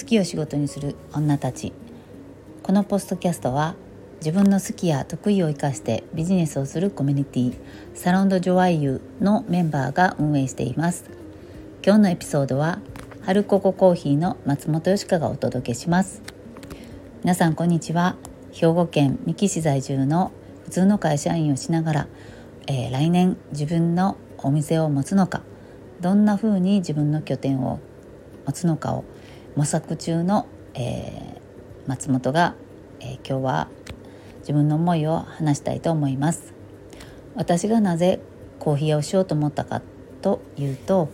好きを仕事にする女たち。このポッドキャストは自分の好きや得意を生かしてビジネスをするコミュニティサロンドジョアイユのメンバーが運営しています。今日のエピソードは春コココーヒーの松本よしかがお届けします。皆さんこんにちは。兵庫県三木市在住の普通の会社員をしながら、来年自分のお店を持つのか、どんな風に自分の拠点を持つのかを模索中の、松本が、今日は自分の思いを話したいと思います。私がなぜコーヒー屋をしようと思ったかというと、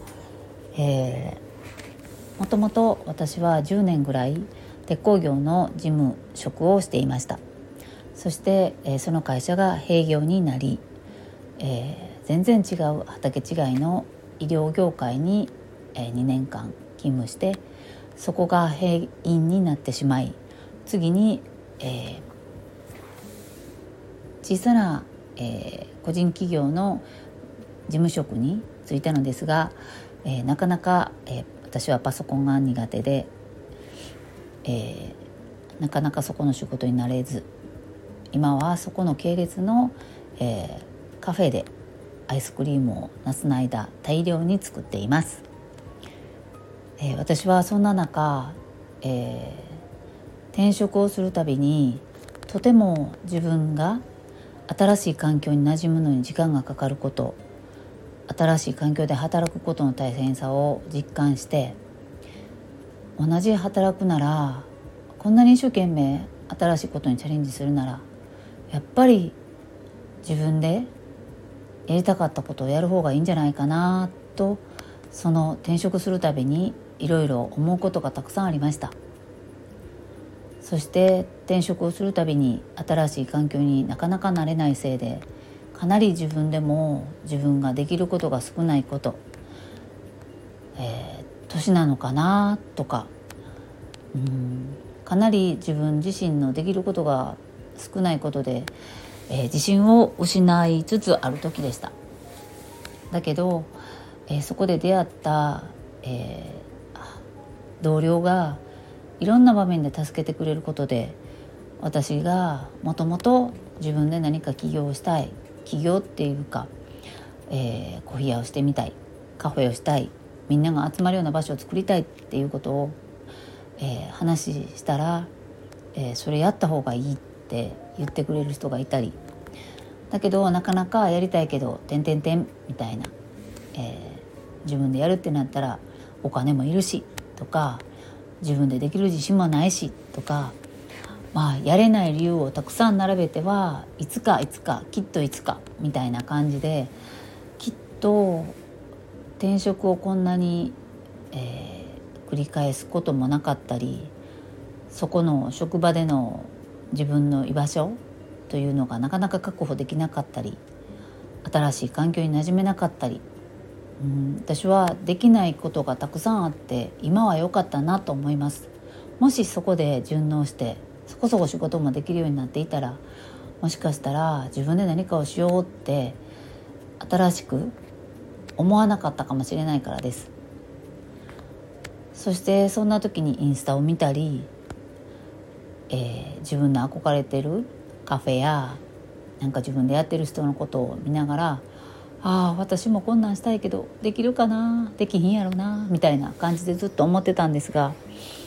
もともと私は10年ぐらい鉄工業の事務職をしていました。そして、その会社が閉業になり、全然違う畑違いの医療業界に、2年間勤務して、そこが閉院になってしまい、次に、小さな、個人企業の事務職に就いたのですが、なかなか、私はパソコンが苦手で、なかなかそこの仕事になれず、今はそこの系列の、カフェでアイスクリームを夏の間大量に作っています。私はそんな中、転職をするたびにとても自分が新しい環境に馴染むのに時間がかかること、新しい環境で働くことの大変さを実感して、同じ働くなら、こんなに一生懸命新しいことにチャレンジするなら、やっぱり自分でやりたかったことをやる方がいいんじゃないかなと、その転職するたびにいろいろ思うことがたくさんありました。そして転職をするたびに新しい環境になかなか慣れないせいで、かなり自分でも自分ができることが少ないこと、年なのかなとか、かなり自分自身のできることが少ないことで、自信を失いつつある時でした。だけど、そこで出会った、同僚がいろんな場面で助けてくれることで、私がもともと自分で何か起業したい、起業っていうか、コーヒー屋をしてみたい、カフェをしたい、みんなが集まるような場所を作りたいっていうことを、話したら、それやった方がいいって言ってくれる人がいたり、だけどなかなかやりたいけどみたいな、自分でやるってなったらお金もいるしとか、自分でできる自信もないしとか、やれない理由をたくさん並べては、いつかきっといつかみたいな感じで、きっと転職をこんなに、繰り返すこともなかったり、そこの職場での自分の居場所というのがなかなか確保できなかったり、新しい環境に馴染めなかったり、私はできないことがたくさんあって、今は良かったなと思います。もしそこで順応してそこそこ仕事もできるようになっていたら、もしかしたら自分で何かをしようって新しく思わなかったかもしれないからです。そしてそんな時にインスタを見たり、自分の憧れてるカフェやなんか自分でやってる人のことを見ながら、私もこんなんしたいけどできるかな、できひんやろなみたいな感じでずっと思ってたんですが、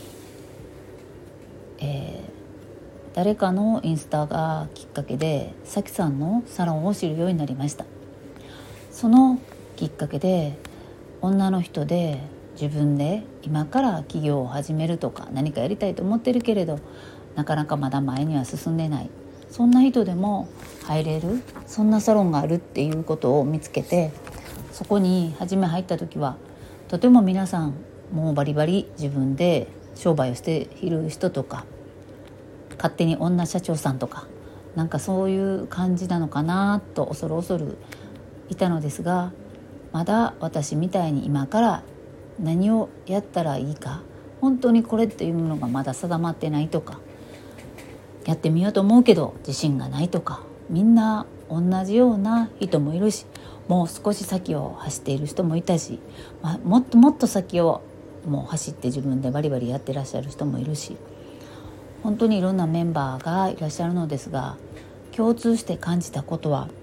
誰かのインスタがきっかけでさきさんのサロンを知るようになりました。そのきっかけで、女の人で自分で今から起業を始めるとか、何かやりたいと思ってるけれどなかなかまだ前には進んでない、そんな人でも入れる、そんなサロンがあるっていうことを見つけて、そこに初め入った時はとても皆さんもうバリバリ自分で商売をしている人とか、勝手に女社長さんとか、なんかそういう感じなのかなと恐るいたのですが、まだ私みたいに今から何をやったらいいか、本当にこれっていうものがまだ定まってないとか、やってみようと思うけど自信がないとか、みんな同じような人もいるし、もう少し先を走っている人もいたし、もっともっと先をもう走って自分でバリバリやってらっしゃる人もいるし、本当にいろんなメンバーがいらっしゃるのですが、共通して感じたことは、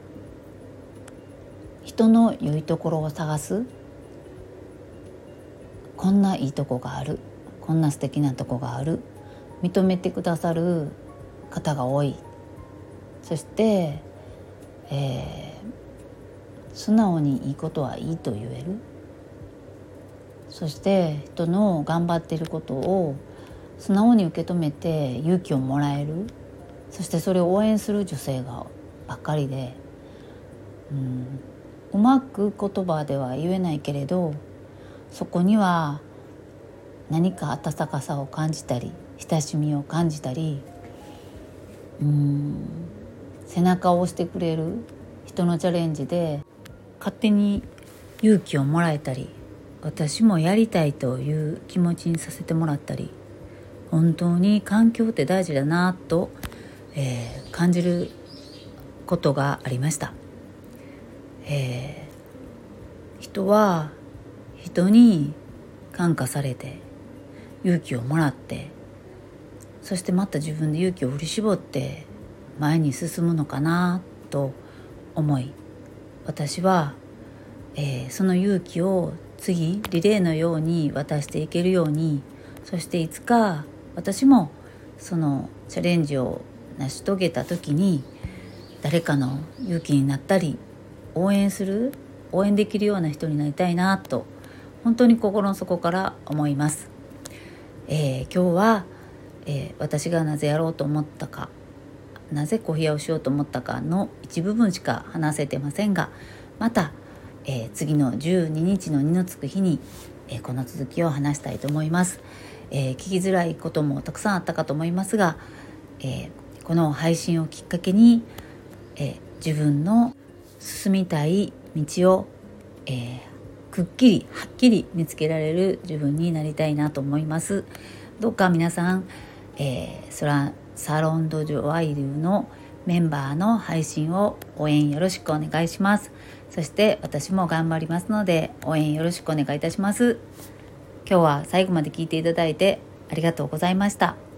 人の良いところを探す、こんないいとこがある、こんな素敵なとこがある、認めてくださる方が多い。そして、素直にいいことはいいと言える。そして人の頑張っていることを素直に受け止めて勇気をもらえる。そしてそれを応援する女性がばっかりで、うまく言葉では言えないけれど、そこには何か温かさを感じたり、親しみを感じたり、背中を押してくれる人のチャレンジで勝手に勇気をもらえたり、私もやりたいという気持ちにさせてもらったり、本当に環境って大事だなと、感じることがありました。人は人に感化されて勇気をもらって、そしてまた自分で勇気を振り絞って前に進むのかなと思い、私は、その勇気を次リレーのように渡していけるように、そしていつか私もそのチャレンジを成し遂げた時に誰かの勇気になったり、応援できるような人になりたいなと本当に心の底から思います。今日は、私がなぜやろうと思ったか、なぜコヒヤをしようと思ったかの一部分しか話せてませんが、また、次の12日の2のつく日に、この続きを話したいと思います。聞きづらいこともたくさんあったかと思いますが、この配信をきっかけに、自分の進みたい道を、くっきりはっきり見つけられる自分になりたいなと思います。どうか皆さん、サロンドジョワイ流のメンバーの配信を応援よろしくお願いします。そして私も頑張りますので応援よろしくお願いいたします。今日は最後まで聞いていただいてありがとうございました。